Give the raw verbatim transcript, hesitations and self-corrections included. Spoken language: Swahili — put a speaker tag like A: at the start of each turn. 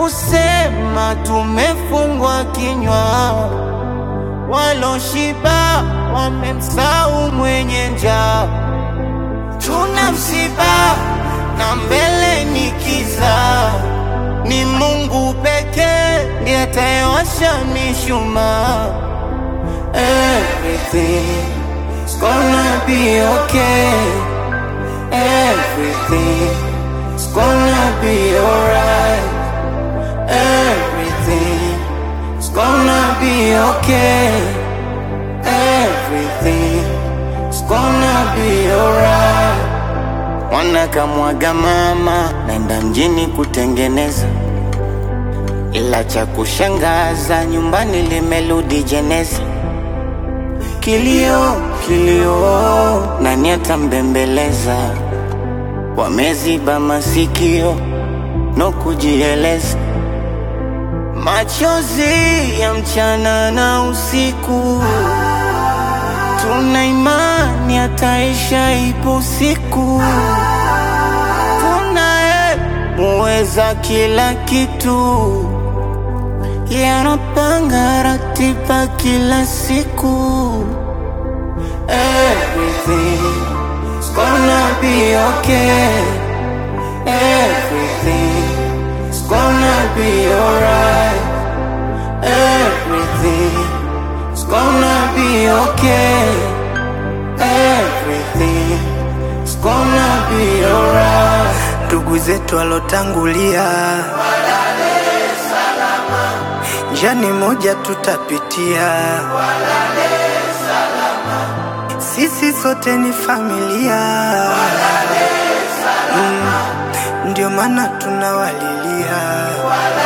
A: kusema tumefungwa kinywa, waloshiba wamemsahau mwenye njaa. Tuna msiba na mbele ni kiza, ni Mungu pekee ndiye atayewasha mishumaa. Everything's gonna be okay. Everything's gonna be alright. Everything's gonna be okay. Everything's gonna be alright. Mwana kamwaga mama, naenda mjini kutengeneza, ila cha kushangaza nyumbani limerudi jeneza. Kilio, kilio, nani atambembeleza? Wameziba masikio, no kujieleza. Machozi ya mchana na usiku, tuna imani ataisha ipo siku. Tunaye muweza kila kitu, yanapanga ratiba kila siku. Everything's gonna be okay. Everything's gonna be alright. Everything's gonna be okay. Everything's gonna be alright.
B: Ndugu zetu walotangulia,
A: walale salama.
B: njani moja tutapitia,
A: walale salama.
B: sisi sote ni familia,
A: walale salama.
B: mm, ndio maana tunawalilia, walale